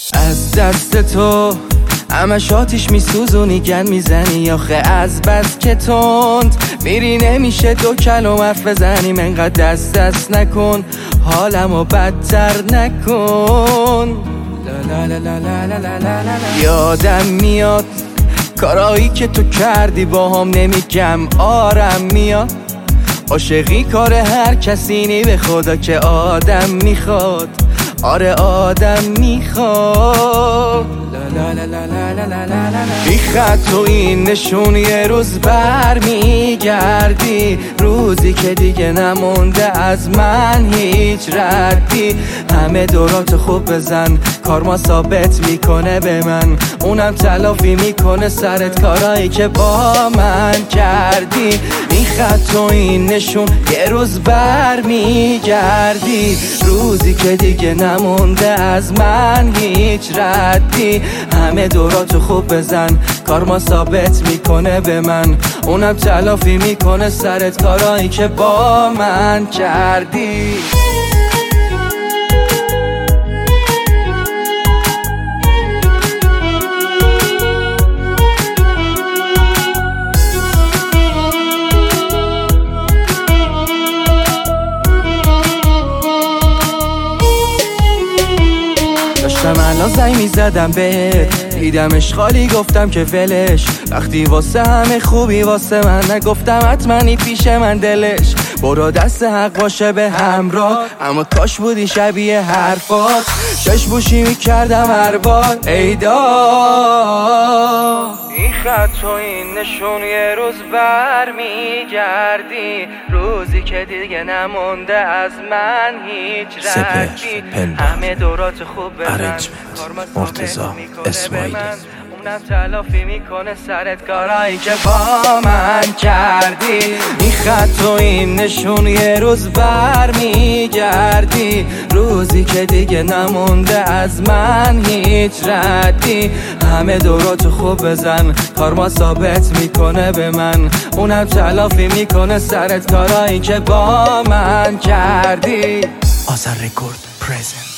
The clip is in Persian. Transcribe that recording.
از دست تو همش آتیش میسوزونی، گن میزنی آخه از بس که تند میری نمیشه دو کلم حرف بزنیم. انقدر دست نکن حالمو بدتر نکن. یادم میاد کارایی که تو کردی با هم، نمیگم آرم میاد. عاشقی کار هر کسی نی، به خدا که آدم میخواد، آره آدم میخواد. بی خط و این نشون یه روز بر میگردی، روزی که دیگه نمونده از من هیچ ردی. همه دورات خوب بزن، کارما ثابت میکنه به من، اونم تلافی میکنه سرت کارایی که با من کردی. این خط و این نشون یه روز بر میگردی، روزی که دیگه نمونده از من هیچ ردی. همه دوراتو خوب بزن، کارما ثابت میکنه به من، اونم تلافی میکنه سرت کارایی که با من کردی. داشتم الان زنگ میزدم بهت، دیدمش خالی گفتم که ولش. وقتی واسه همه خوبی واسه من نگفتم حتمنی پیش من دلش. برو دست حق باشه به همراه، اما کاش بودی شبیه حرفات. شش بوشی میکردم هر بار ایدا. این خط و این نشون یه روز بر میگردی، روزی که دیگه نمونده از من هیچ ردی. همه دورات خوب بزن، مرتضی اسماعیلی، اونم تلافی میکنه سرت کارایی که با من کردی. این خط و این نشون یه روز بر میگردی، روزی که دیگه نمونده از من هیچ ردی. همه دوراتو خوب بزن، کارما ثابت میکنه به من، اونم تلافی میکنه سرت کارایی که با من کردی. آذر رکورد پرزنت.